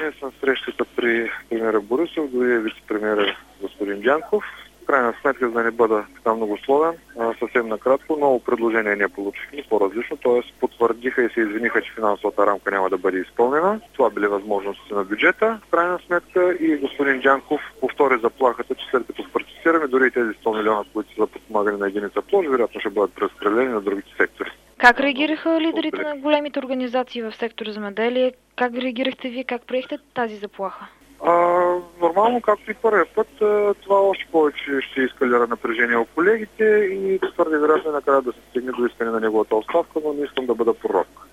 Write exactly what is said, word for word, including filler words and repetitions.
Присъствени съм срещата при премиера Борисов, дори вице-премиера господин Дянков. В крайна сметка, за да не бъда така многословен, съвсем накратко, ново предложение не получихме, по-различно, т.е. потвърдиха и се извиниха, че финансовата рамка няма да бъде изпълнена. Това били възможностите на бюджета. В крайна сметка и господин Дянков повтори заплахата, че след като партиципираме, дори и тези сто милиона, които са за подпомагане на единица площ, вероятно ще бъдат преразпределени на другите сектори. Как реагираха лидерите на големите организации в сектора земеделие? Как реагирахте вие? Как приехте тази заплаха? А, нормално, както и първия път, това още повече ще ескалира напрежение от колегите и твърде вероятно накрая да се стигне до искане на неговата оставка, но не искам да бъда пророк.